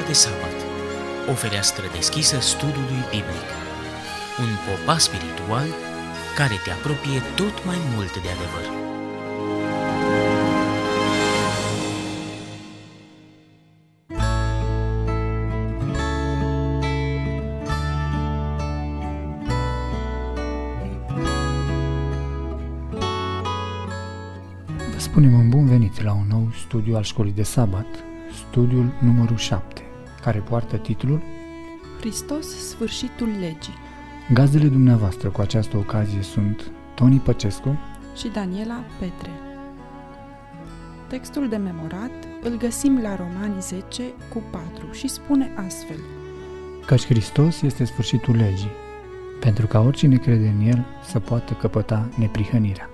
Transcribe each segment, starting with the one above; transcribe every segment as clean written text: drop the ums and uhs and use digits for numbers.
de sabat, o fereastră deschisă studiului biblic, un popas spiritual care te apropie tot mai mult de adevăr. Spunem un bun venit la un nou studiu al școlii de sabat, studiul numărul 7, care poartă titlul Hristos, sfârșitul legii. Gazdele dumneavoastră cu această ocazie sunt Toni Păcescu și Daniela Petre. Textul de memorat îl găsim la Romani 10:4 și spune astfel: Căci Hristos este sfârșitul legii, pentru ca oricine crede în El să poată căpăta neprihănirea.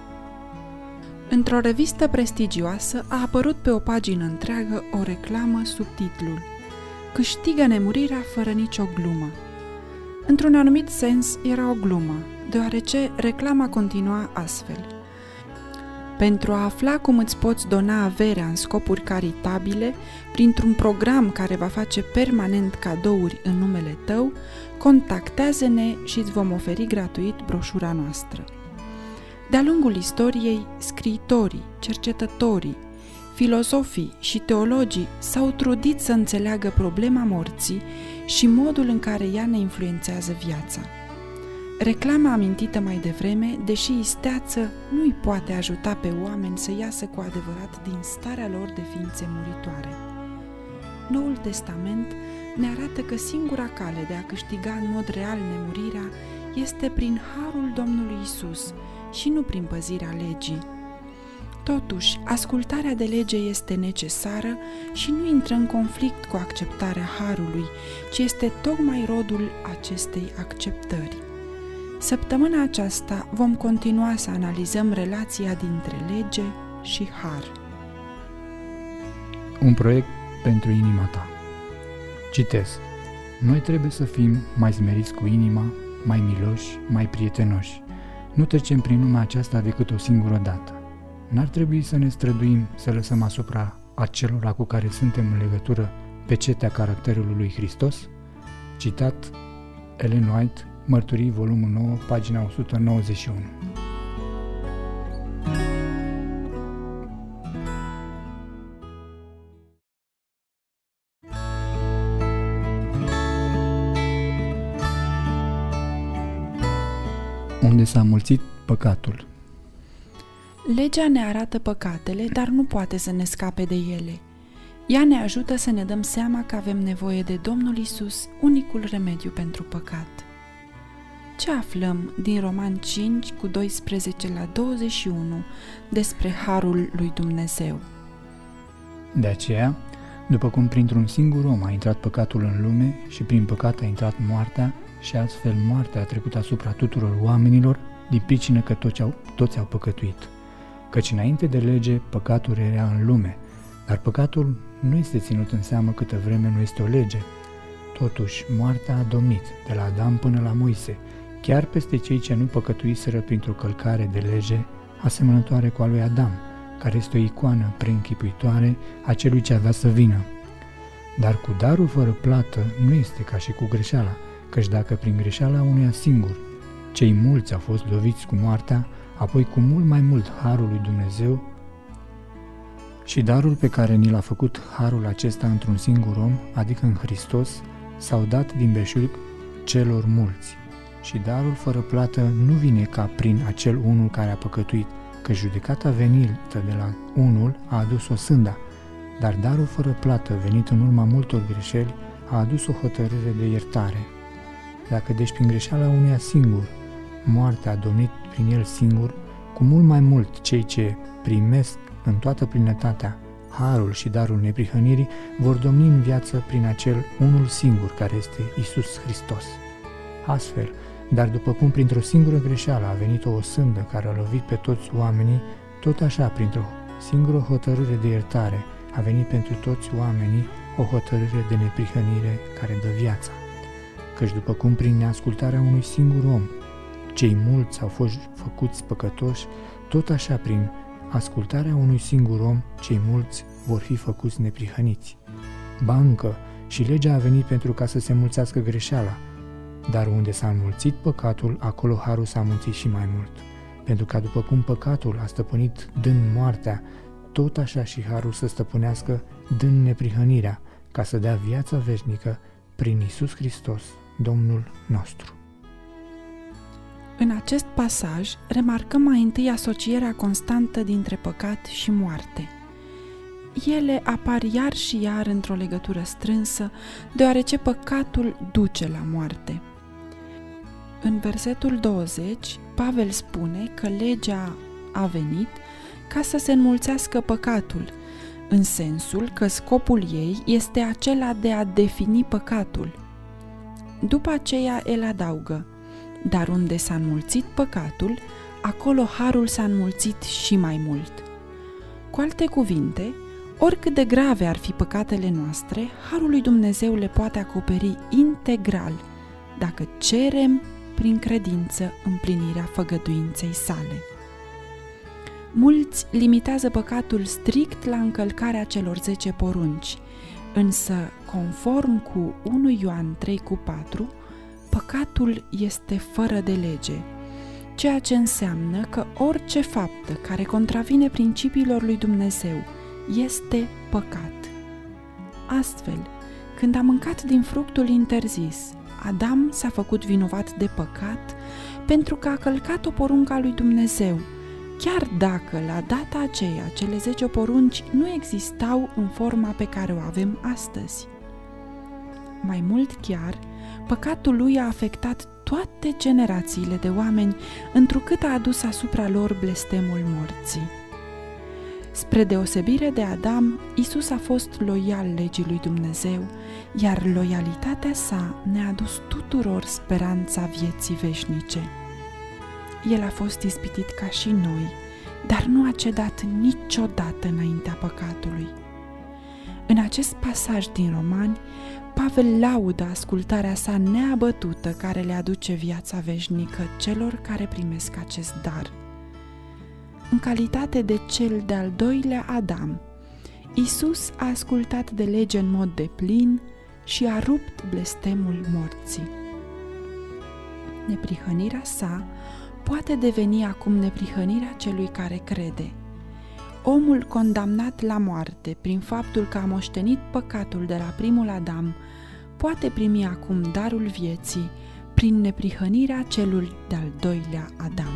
Într-o revistă prestigioasă a apărut pe o pagină întreagă o reclamă sub titlul Câștigă nemurirea fără nicio glumă. Într-un anumit sens era o glumă, deoarece reclama continua astfel: pentru a afla cum îți poți dona averea în scopuri caritabile, printr-un program care va face permanent cadouri în numele tău, contactează-ne și îți vom oferi gratuit broșura noastră. De-a lungul istoriei, scriitorii, cercetătorii, filozofii și teologii s-au trudit să înțeleagă problema morții și modul în care ea ne influențează viața. Reclama amintită mai devreme, deși isteață, nu îi poate ajuta pe oameni să iasă cu adevărat din starea lor de ființe muritoare. Noul Testament ne arată că singura cale de a câștiga în mod real nemurirea este prin harul Domnului Isus și nu prin păzirea legii. Totuși, ascultarea de lege este necesară și nu intră în conflict cu acceptarea harului, ci este tocmai rodul acestei acceptări. Săptămâna aceasta vom continua să analizăm relația dintre lege și har. Un proiect pentru inima ta. Citez: Noi trebuie să fim mai smeriți cu inima, mai miloși, mai prietenoși. Nu trecem prin lumea aceasta decât o singură dată. N-ar trebui să ne străduim să lăsăm asupra acelora cu care suntem în legătură pecetea caracterului lui Hristos? Citat Ellen White, Mărturii, volumul 9, pagina 191. Unde s-a mulțit păcatul. Legea ne arată păcatele, dar nu poate să ne scape de ele. Ea ne ajută să ne dăm seama că avem nevoie de Domnul Isus, unicul remediu pentru păcat. Ce aflăm din Romani 5:12-21 despre harul lui Dumnezeu? De aceea, după cum printr-un singur om a intrat păcatul în lume și prin păcat a intrat moartea, și astfel moartea a trecut asupra tuturor oamenilor, din pricină că toți au păcătuit. Căci înainte de lege, păcatul era în lume, dar păcatul nu este ținut în seamă câtă vreme nu este o lege. Totuși, moartea a domnit, de la Adam până la Moise, chiar peste cei ce nu păcătuiseră printr-o călcare de lege, asemănătoare cu a lui Adam, care este o icoană preînchipuitoare a celui ce avea să vină. Dar cu darul fără plată nu este ca și cu greșeala, căci dacă prin greșeala unuia singur cei mulți au fost loviți cu moartea, apoi cu mult mai mult harul lui Dumnezeu și darul pe care ni l-a făcut harul acesta într-un singur om, adică în Hristos, s-au dat din belșug celor mulți. Și darul fără plată nu vine ca prin acel unul care a păcătuit, că judecata venită de la unul a adus o sânda, dar darul fără plată venit în urma multor greșeli a adus o hotărâre de iertare. Dacă deci prin greșeala unuia singur moartea a domnit prin el singur, cu mult mai mult cei ce primesc în toată plinătatea harul și darul neprihănirii vor domni în viață prin acel unul singur care este Iisus Hristos. Astfel, dar după cum printr-o singură greșeală a venit o sândă care a lovit pe toți oamenii, tot așa printr-o singură hotărâre de iertare a venit pentru toți oamenii o hotărâre de neprihănire care dă viața. Căci după cum prin neascultarea unui singur om cei mulți au fost făcuți păcătoși, tot așa prin ascultarea unui singur om cei mulți vor fi făcuți neprihăniți. Ba încă, Și legea a venit pentru ca să se înmulțească greșeala, dar unde s-a înmulțit păcatul, acolo harul s-a înmulțit și mai mult. Pentru că după cum păcatul a stăpânit dând moartea, tot așa și harul să stăpânească dând neprihănirea, ca să dea viața veșnică prin Iisus Hristos, Domnul nostru. În acest pasaj remarcăm mai întâi asocierea constantă dintre păcat și moarte. Ele apar iar și iar într-o legătură strânsă, deoarece păcatul duce la moarte. În versetul 20, Pavel spune că legea a venit ca să se înmulțească păcatul, în sensul că scopul ei este acela de a defini păcatul. După aceea el adaugă: dar unde s-a înmulțit păcatul, acolo harul s-a înmulțit și mai mult. Cu alte cuvinte, oricât de grave ar fi păcatele noastre, harul lui Dumnezeu le poate acoperi integral, dacă cerem prin credință împlinirea făgăduinței sale. Mulți limitează păcatul strict la încălcarea celor 10 porunci, însă, conform cu 1 Ioan 3,4, păcatul este fără de lege, ceea ce înseamnă că orice faptă care contravine principiilor lui Dumnezeu este păcat. Astfel, când a mâncat din fructul interzis, Adam s-a făcut vinovat de păcat pentru că a călcat o poruncă a lui Dumnezeu, chiar dacă la data aceea cele 10 porunci nu existau în forma pe care o avem astăzi. Mai mult chiar, păcatul lui a afectat toate generațiile de oameni, întrucât a adus asupra lor blestemul morții. Spre deosebire de Adam, Isus a fost loial legii lui Dumnezeu, iar loialitatea sa ne-a adus tuturor speranța vieții veșnice. El a fost ispitit ca și noi, dar nu a cedat niciodată înaintea păcatului. În acest pasaj din Romani, Pavel laudă ascultarea sa neabătută care le aduce viața veșnică celor care primesc acest dar. În calitate de cel de-al doilea Adam, Isus a ascultat de lege în mod deplin și a rupt blestemul morții. Neprihănirea sa poate deveni acum neprihănirea celui care crede. Omul condamnat la moarte prin faptul că a moștenit păcatul de la primul Adam poate primi acum darul vieții prin neprihănirea celui de-al doilea Adam.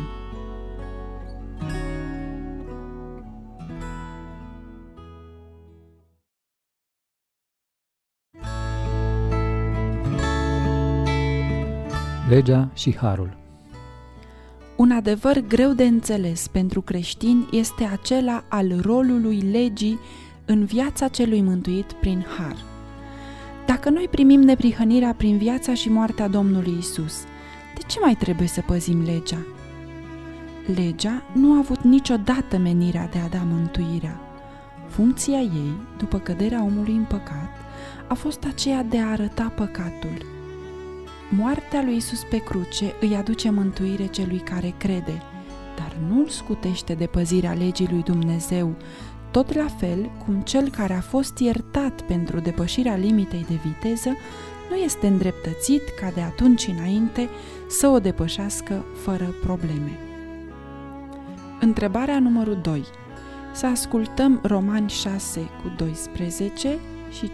Legea și harul. Un adevăr greu de înțeles pentru creștini este acela al rolului legii în viața celui mântuit prin har. Dacă noi primim neprihănirea prin viața și moartea Domnului Isus, de ce mai trebuie să păzim legea? Legea nu a avut niciodată menirea de a da mântuirea. Funcția ei, după căderea omului în păcat, a fost aceea de a arăta păcatul. Moartea lui Isus pe cruce îi aduce mântuire celui care crede, dar nu îl scutește de păzirea legii lui Dumnezeu, tot la fel cum cel care a fost iertat pentru depășirea limitei de viteză nu este îndreptățit ca de atunci înainte să o depășească fără probleme. Întrebarea numărul 2. Să ascultăm Romani 6:12 și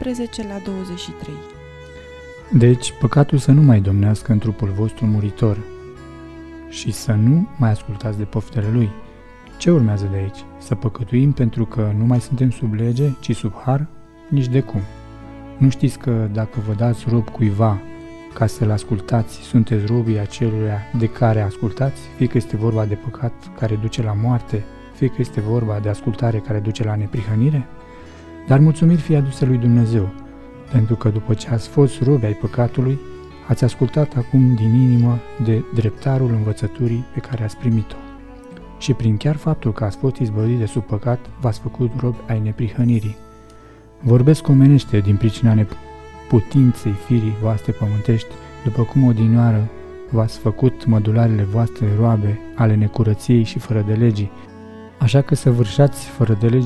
15-23. Deci, păcatul să nu mai domnească în trupul vostru muritor și să nu mai ascultați de poftele lui. Ce urmează de aici? Să păcătuim pentru că nu mai suntem sub lege, ci sub har? Nici de cum. Nu știți că dacă vă dați rob cuiva ca să-l ascultați, sunteți robii aceluia de care ascultați, fie că este vorba de păcat care duce la moarte, fie că este vorba de ascultare care duce la neprihănire? Dar mulțumiri fie aduse lui Dumnezeu, pentru că după ce ați fost robi ai păcatului, ați ascultat acum din inimă de dreptarul învățăturii pe care ați primit-o. Și prin chiar faptul că ați fost izbăviți de sub păcat, v-ați făcut robi ai neprihănirii. Vorbesc omenește din pricina neputinței firii voastre pământești, după cum odinioară v-ați făcut mădularele voastre roabe ale necurăției și fără de legii. Așa că săvârșați fără de legea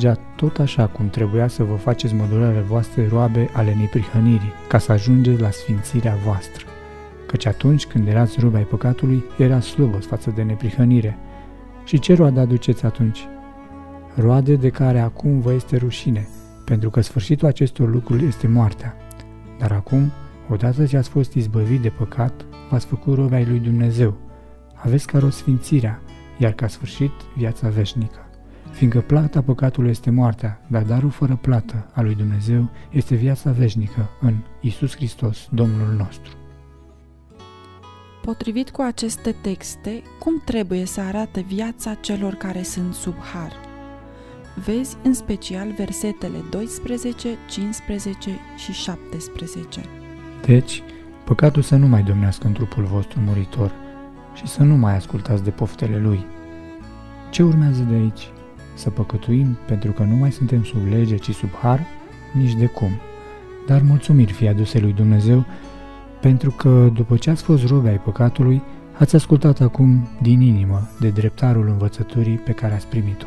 tot așa cum trebuia să vă faceți mădulare voastre roabe ale neprihănirii, ca să ajungeți la sfințirea voastră. Căci atunci când erați robi ai păcatului, erați slobos față de neprihănire. Și ce roade aduceți atunci? Roade de care acum vă este rușine, pentru că sfârșitul acestor lucruri este moartea. Dar acum, odată ce ați fost izbăvit de păcat, v-ați făcut robi ai lui Dumnezeu. Aveți ca rost sfințirea, iar ca sfârșit viața veșnică. Fiindcă plata păcatului este moartea, dar darul fără plată al lui Dumnezeu este viața veșnică în Iisus Hristos, Domnul nostru. Potrivit cu aceste texte, cum trebuie să arate viața celor care sunt sub har? Vezi în special versetele 12, 15 și 17. Deci, păcatul să nu mai domnească în trupul vostru muritor și să nu mai ascultați de poftele lui. Ce urmează de aici? Să păcătuim pentru că nu mai suntem sub lege, ci sub har? Nici de cum. Dar mulțumiri fie aduse lui Dumnezeu, pentru că, după ce ați fost robi ai păcatului, ați ascultat acum din inimă de dreptarul învățăturii pe care ați primit-o.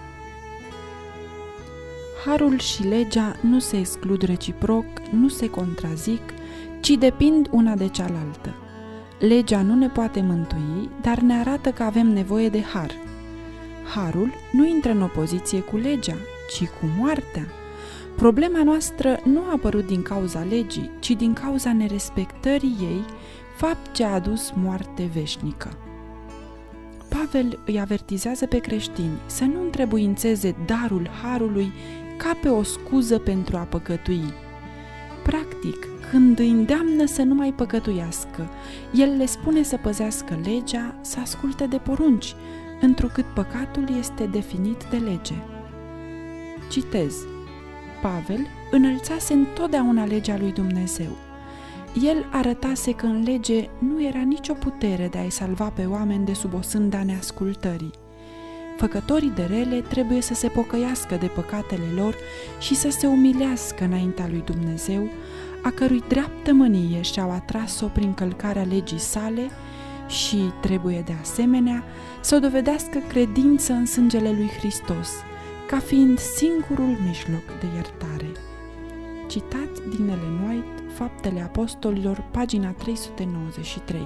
Harul și legea nu se exclud reciproc, nu se contrazic, ci depind una de cealaltă. Legea nu ne poate mântui, dar ne arată că avem nevoie de har. Harul nu intră în opoziție cu legea, ci cu moartea. Problema noastră nu a apărut din cauza legii, ci din cauza nerespectării ei, fapt ce a adus moarte veșnică. Pavel îi avertizează pe creștini să nu întrebuințeze darul harului ca pe o scuză pentru a păcătui. Practic, când îi îndeamnă să nu mai păcătuiască, el le spune să păzească legea, să asculte de porunci, întrucât păcatul este definit de lege. Citez: Pavel înălțase întotdeauna legea lui Dumnezeu. El arătase că în lege nu era nicio putere de a-i salva pe oameni de sub osânda neascultării. Făcătorii de rele trebuie să se pocăiască de păcatele lor și să se umilească înaintea lui Dumnezeu, a cărui dreaptă mânie și-au atras-o prin călcarea legii sale, și trebuie de asemenea să o dovedească credință în sângele lui Hristos, ca fiind singurul mijloc de iertare. Citat din Ellen White, Faptele Apostolilor, pagina 393.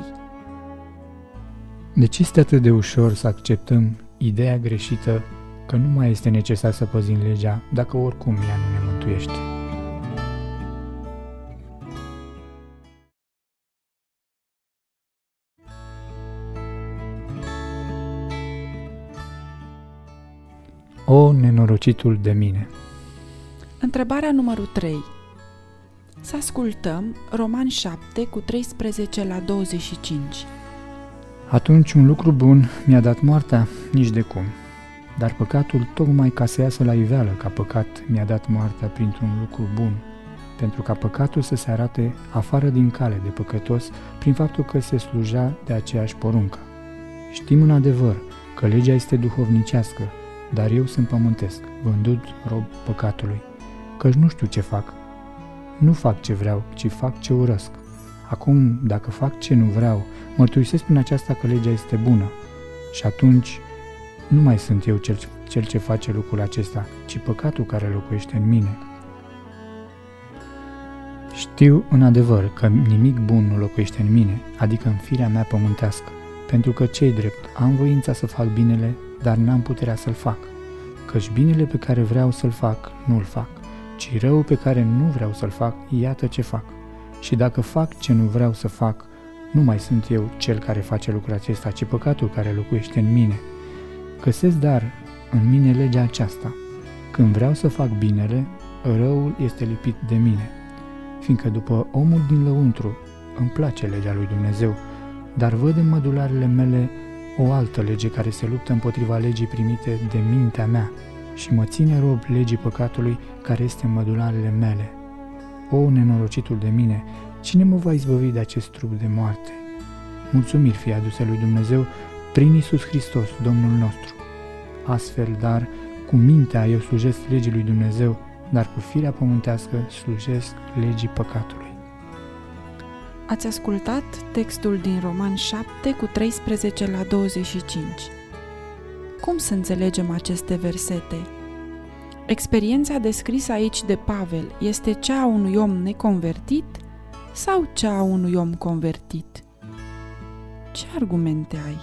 Deci este atât de ușor să acceptăm ideea greșită că nu mai este necesar să păzim legea dacă oricum ea nu ne mântuiește. O, nenorocitul de mine! Întrebarea numărul 3. Să ascultăm Romani 7 cu 13 la 25. Atunci un lucru bun mi-a dat moartea? Nici de cum. Dar păcatul, tocmai ca să iasă la iveală ca păcat, mi-a dat moartea printr-un lucru bun, pentru ca păcatul să se arate afară din cale de păcătos prin faptul că se slujea de aceeași poruncă. Știm în adevăr că legea este duhovnicească, dar eu sunt pământesc, vândut rob păcatului, căci nu știu ce fac. Nu fac ce vreau, ci fac ce urăsc. Acum, dacă fac ce nu vreau, mărturisesc prin aceasta că legea este bună. Și atunci nu mai sunt eu cel ce face lucrul acesta, ci păcatul care locuiește în mine. Știu în adevăr că nimic bun nu locuiește în mine, adică în firea mea pământească, pentru că ce-i drept, am voința să fac binele, dar n-am puterea să-l fac. Căci binele pe care vreau să-l fac, nu-l fac, ci răul pe care nu vreau să-l fac, iată ce fac. Și dacă fac ce nu vreau să fac, nu mai sunt eu cel care face lucrul acesta, ci păcatul care locuiește în mine. Găsesc dar în mine legea aceasta: când vreau să fac binele, răul este lipit de mine. Fiindcă după omul din lăuntru îmi place legea lui Dumnezeu, dar văd în mădularele mele o altă lege care se luptă împotriva legii primite de mintea mea și mă ține rob legii păcatului care este în mădularele mele. O, nenorocitul de mine, cine mă va izbăvi de acest trup de moarte? Mulțumiri fie aduse lui Dumnezeu prin Iisus Hristos, Domnul nostru. Astfel, dar, cu mintea eu slujesc legii lui Dumnezeu, dar cu firea pământească slujesc legii păcatului. Ați ascultat textul din Romani 7 cu 13 la 25. Cum să înțelegem aceste versete? Experiența descrisă aici de Pavel este cea a unui om neconvertit sau cea a unui om convertit? Ce argumente ai?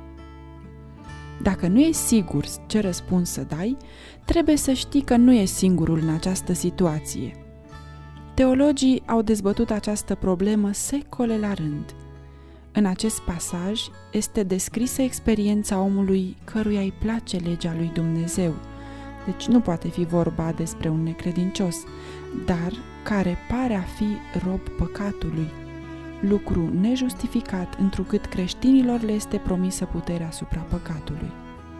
Dacă nu ești sigur ce răspuns să dai, trebuie să știi că nu ești singurul în această situație. Teologii au dezbătut această problemă secole la rând. În acest pasaj este descrisă experiența omului căruia îi place legea lui Dumnezeu, deci nu poate fi vorba despre un necredincios, dar care pare a fi rob păcatului, lucru nejustificat întrucât creștinilor le este promisă puterea asupra păcatului.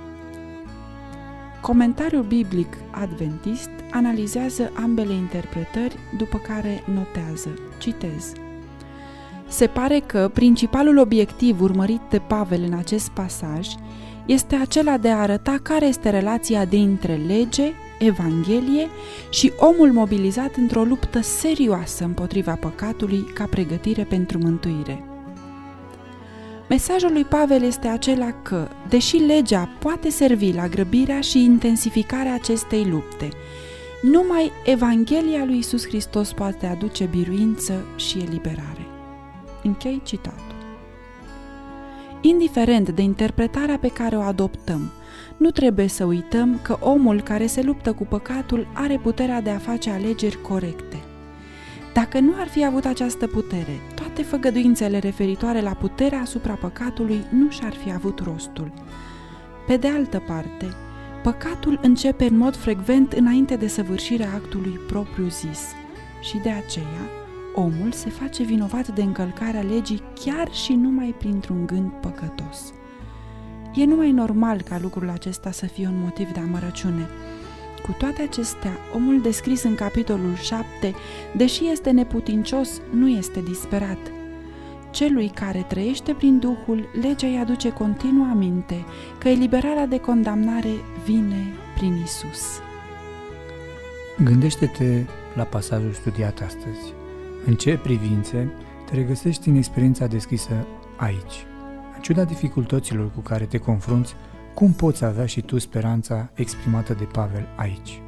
Comentariul biblic adventist analizează ambele interpretări, după care notează, citez: se pare că principalul obiectiv urmărit de Pavel în acest pasaj este acela de a arăta care este relația dintre lege, Evanghelie și omul mobilizat într-o luptă serioasă împotriva păcatului ca pregătire pentru mântuire. Mesajul lui Pavel este acela că, deși legea poate servi la grăbirea și intensificarea acestei lupte, numai Evanghelia lui Iisus Hristos poate aduce biruință și eliberare. Închei citatul. Indiferent de interpretarea pe care o adoptăm, nu trebuie să uităm că omul care se luptă cu păcatul are puterea de a face alegeri corecte. Dacă nu ar fi avut această putere, toate făgăduințele referitoare la puterea asupra păcatului nu și-ar fi avut rostul. Pe de altă parte, păcatul începe în mod frecvent înainte de săvârșirea actului propriu-zis și de aceea omul se face vinovat de încălcarea legii chiar și numai printr-un gând păcătos. E numai normal ca lucrul acesta să fie un motiv de amărăciune. Cu toate acestea, omul descris în capitolul 7, deși este neputincios, nu este disperat. Celui care trăiește prin Duhul, legea îi aduce continuu aminte că eliberarea de condamnare vine prin Isus. Gândește-te la pasajul studiat astăzi. În ce privințe te regăsești în experiența descrisă aici? În ciuda dificultăților cu care te confrunți, cum poți avea și tu speranța exprimată de Pavel aici?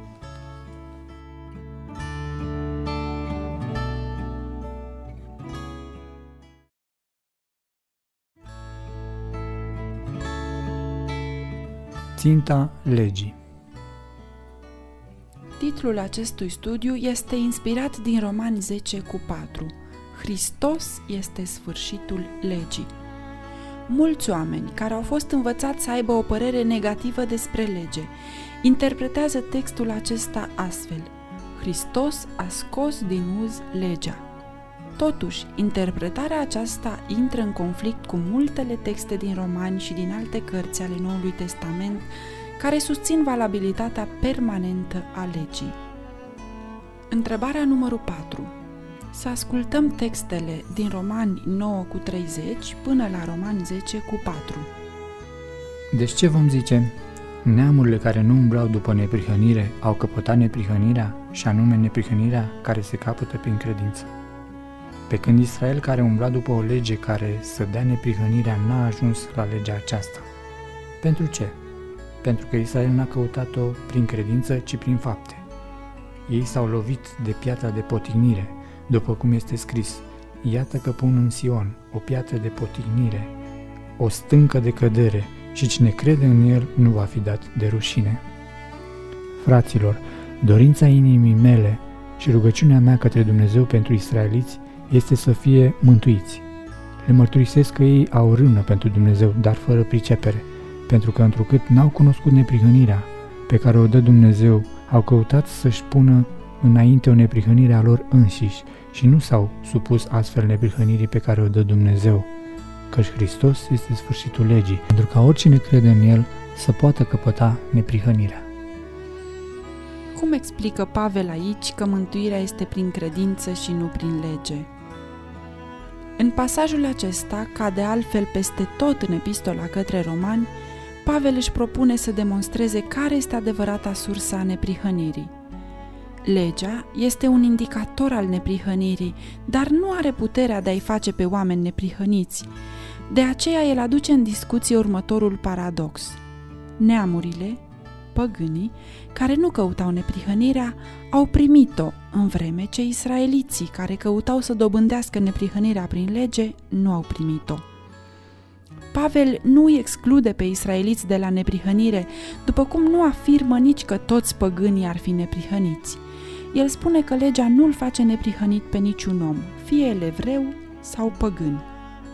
Ținta legii. Titlul acestui studiu este inspirat din Romani 10:4. Hristos este sfârșitul legii. Mulți oameni care au fost învățați să aibă o părere negativă despre lege interpretează textul acesta astfel: Hristos a scos din uz legea. Totuși, interpretarea aceasta intră în conflict cu multele texte din Romani și din alte cărți ale Noului Testament care susțin valabilitatea permanentă a legii. Întrebarea numărul 4. Să ascultăm textele din Romani 9:30 până la Romani 10:4. Deci ce vom zice? Neamurile care nu umblau după neprihănire au căpătat neprihănirea, și anume neprihănirea care se capătă prin credință. Pe când Israel, care umbla după o lege care să dea neprihănirea, n-a ajuns la legea aceasta. Pentru ce? Pentru că Israel n-a căutat-o prin credință, ci prin fapte. Ei s-au lovit de piatra de potignire, după cum este scris: iată că pun în Sion o piatră de potignire, o stâncă de cădere, și cine crede în el nu va fi dat de rușine. Fraților, dorința inimii mele și rugăciunea mea către Dumnezeu pentru israeliți este să fie mântuiți. Le mărturisesc că ei au rână pentru Dumnezeu, dar fără pricepere, pentru că întrucât n-au cunoscut neprihănirea pe care o dă Dumnezeu, au căutat să-și pună înainte o neprihănire a lor înșiși și nu s-au supus astfel neprihănirii pe care o dă Dumnezeu, căci Hristos este sfârșitul legii, pentru ca oricine crede în El să poată căpăta neprihănirea. Cum explică Pavel aici că mântuirea este prin credință și nu prin lege? În pasajul acesta, ca de altfel peste tot în epistola către Romani, Pavel își propune să demonstreze care este adevărata sursa a neprihănirii. Legea este un indicator al neprihănirii, dar nu are puterea de a-i face pe oameni neprihăniți. De aceea el aduce în discuție următorul paradox. Neamurile, păgânii, care nu căutau neprihănirea, au primit-o, în vreme ce israeliții, care căutau să dobândească neprihănirea prin lege, nu au primit-o. Pavel nu îi exclude pe israeliți de la neprihănire, după cum nu afirmă nici că toți păgânii ar fi neprihăniți. El spune că legea nu îl face neprihănit pe niciun om, fie el evreu sau păgân.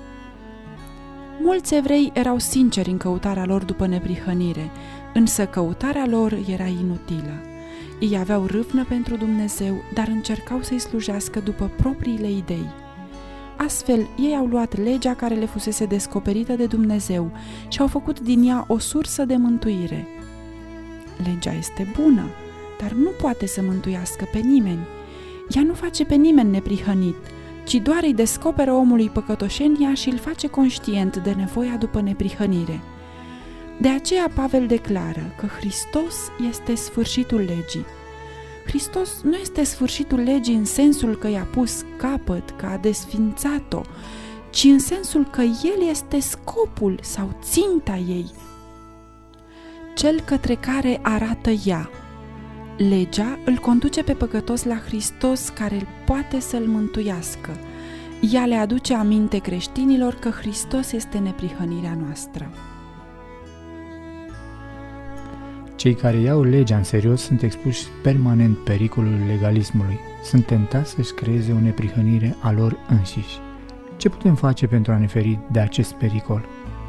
Mulți evrei erau sinceri în căutarea lor după neprihănire, însă căutarea lor era inutilă. Ei aveau râvnă pentru Dumnezeu, dar încercau să-i slujească după propriile idei. Astfel, ei au luat legea care le fusese descoperită de Dumnezeu și au făcut din ea o sursă de mântuire. Legea este bună, dar nu poate să mântuiască pe nimeni. Ea nu face pe nimeni neprihănit, ci doar îi descoperă omului păcătoșenia și îl face conștient de nevoia după neprihănire. De aceea Pavel declară că Hristos este sfârșitul legii. Hristos nu este sfârșitul legii în sensul că i-a pus capăt, că a desfințat-o, ci în sensul că El este scopul sau ținta ei, cel către care arată ea. Legea îl conduce pe păcătos la Hristos, care poate să-l mântuiască. Ea le aduce aminte creștinilor că Hristos este neprihănirea noastră. Cei care iau legea în serios sunt expuși permanent pericolului legalismului. Sunt tentați să-și creeze o neprihănire a lor înșiși. Ce putem face pentru a ne feri de acest pericol?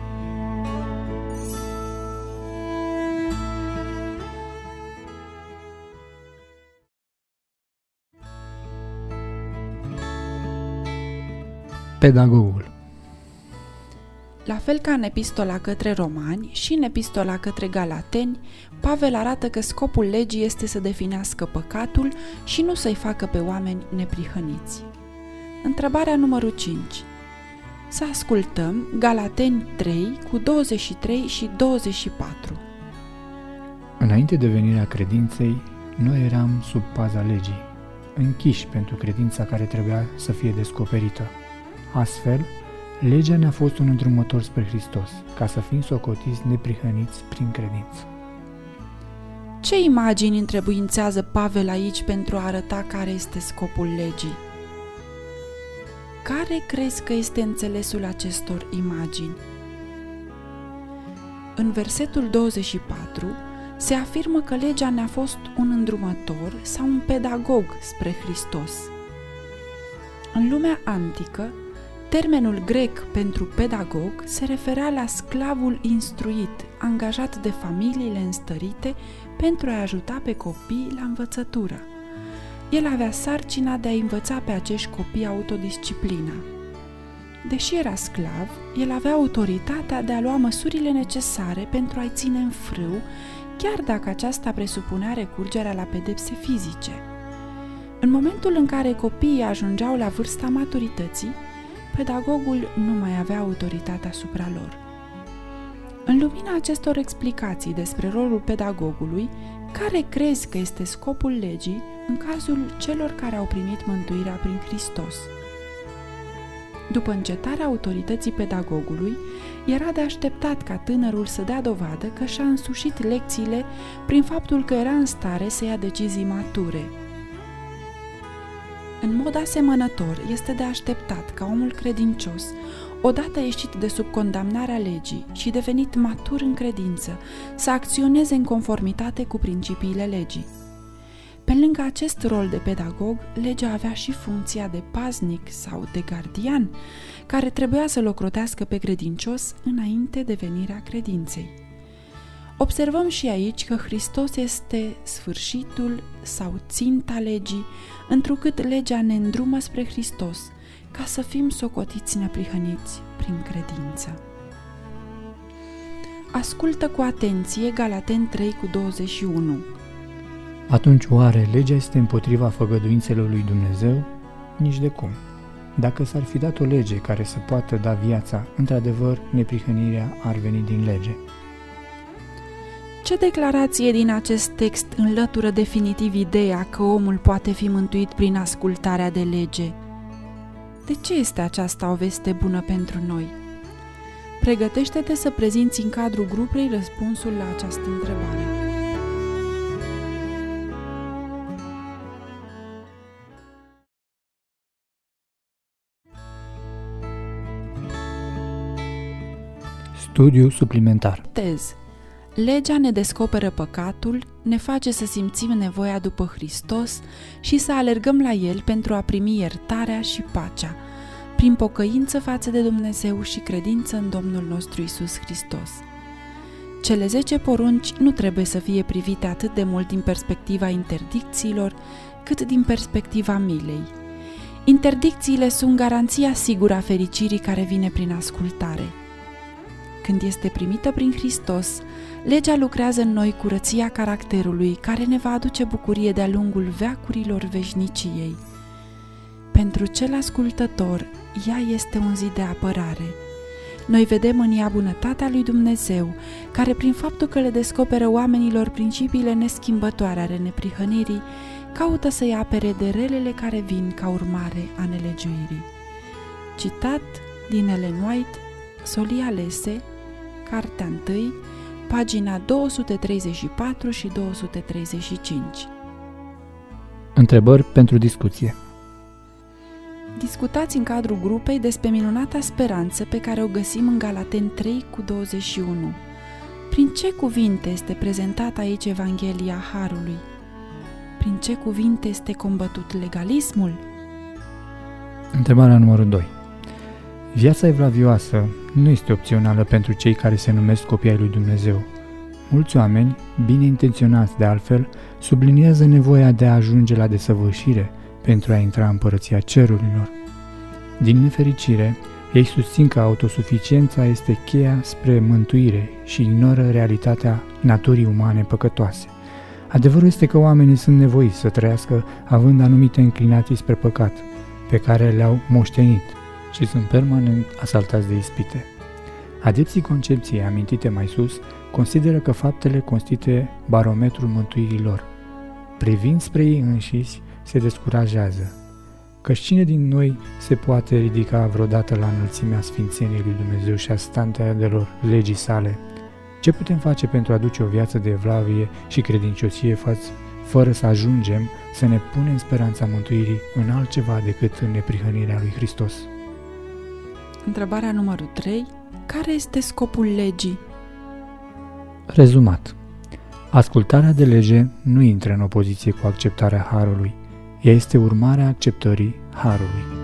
Pedagogul. La fel ca în epistola către romani și în epistola către galateni, Pavel arată că scopul legii este să definească păcatul și nu să-i facă pe oameni neprihăniți. Întrebarea numărul 5. Să ascultăm Galateni 3 cu 23 și 24. Înainte de venirea credinței, noi eram sub paza legii, închiși pentru credința care trebuia să fie descoperită. Astfel, legea ne-a fost un îndrumător spre Hristos, ca să fim socotiți neprihăniți prin credință. Ce imagini întrebuințează Pavel aici pentru a arăta care este scopul legii? Care crezi că este înțelesul acestor imagini? În versetul 24 se afirmă că legea ne-a fost un îndrumător sau un pedagog spre Hristos. În lumea antică, termenul grec pentru pedagog se referea la sclavul instruit, angajat de familiile înstărite pentru a ajuta pe copii la învățătură. El avea sarcina de a învăța pe acești copii autodisciplina. Deși era sclav, el avea autoritatea de a lua măsurile necesare pentru a-i ține în frâu, chiar dacă aceasta presupunea recurgerea la pedepse fizice. În momentul în care copiii ajungeau la vârsta maturității, pedagogul nu mai avea autoritatea asupra lor. În lumina acestor explicații despre rolul pedagogului, care crezi că este scopul legii în cazul celor care au primit mântuirea prin Hristos? După încetarea autorității pedagogului, era de așteptat ca tânărul să dea dovadă că și-a însușit lecțiile prin faptul că era în stare să ia decizii mature. În mod asemănător, este de așteptat ca omul credincios, odată ieșit de sub condamnarea legii și devenit matur în credință, să acționeze în conformitate cu principiile legii. Pe lângă acest rol de pedagog, legea avea și funcția de paznic sau de gardian, care trebuia să-l ocrotească pe credincios înainte de venirea credinței. Observăm și aici că Hristos este sfârșitul sau ținta legii, întrucât legea ne îndrumă spre Hristos, ca să fim socotiți neprihăniți prin credință. Ascultă cu atenție Galateni 3 cu 21. Atunci oare legea este împotriva făgăduințelor lui Dumnezeu? Nici de cum. Dacă s-ar fi dat o lege care să poată da viața, într-adevăr, neprihănirea ar veni din lege. Ce declarație din acest text înlătură definitiv ideea că omul poate fi mântuit prin ascultarea de lege? De ce este aceasta o veste bună pentru noi? Pregătește-te să prezinți în cadrul grupului răspunsul la această întrebare. Studiu suplimentar. Tez. Legea ne descoperă păcatul, ne face să simțim nevoia după Hristos și să alergăm la El pentru a primi iertarea și pacea, prin pocăință față de Dumnezeu și credință în Domnul nostru Iisus Hristos. Cele 10 porunci nu trebuie să fie privite atât de mult din perspectiva interdicțiilor, cât din perspectiva milei. Interdicțiile sunt garanția sigură a fericirii care vine prin ascultare. Când este primită prin Hristos, legea lucrează în noi curăția caracterului care ne va aduce bucurie de-a lungul veacurilor veșniciei. Pentru cel ascultător, ea este un zid de apărare. Noi vedem în ea bunătatea lui Dumnezeu, care prin faptul că le descoperă oamenilor principiile neschimbătoare ale neprihănirii, caută să-i apere de relele care vin ca urmare a nelegiuirii. Citat din Ellen White, Solia Lese, Cartea 1, pagina 234 și 235. Întrebări pentru discuție. Discutați în cadrul grupei despre minunata speranță pe care o găsim în Galateni 3:21. Prin ce cuvinte este prezentată aici Evanghelia Harului? Prin ce cuvinte este combătut legalismul? Întrebarea numărul 2. Viața evlavioasă nu este opțională pentru cei care se numesc copii ai lui Dumnezeu. Mulți oameni, bine intenționați de altfel, subliniază nevoia de a ajunge la desăvârșire pentru a intra în împărăția cerurilor. Din nefericire, ei susțin că autosuficiența este cheia spre mântuire și ignoră realitatea naturii umane păcătoase. Adevărul este că oamenii sunt nevoiți să trăiască având anumite înclinații spre păcat, pe care le-au moștenit și sunt permanent asaltați de ispite. Adepții concepției amintite mai sus consideră că faptele constituie barometrul mântuirii lor. Privind spre ei înșiși, se descurajează. Căci cine din noi se poate ridica vreodată la înălțimea sfințeniei lui Dumnezeu și a standardelor legii sale? Ce putem face pentru a duce o viață de evlavie și credinciosie fără să ajungem să ne punem speranța mântuirii în altceva decât în neprihănirea lui Hristos? Întrebarea numărul 3. Care este scopul legii? Rezumat. Ascultarea de lege nu intră în opoziție cu acceptarea harului. Ea este urmarea acceptării harului.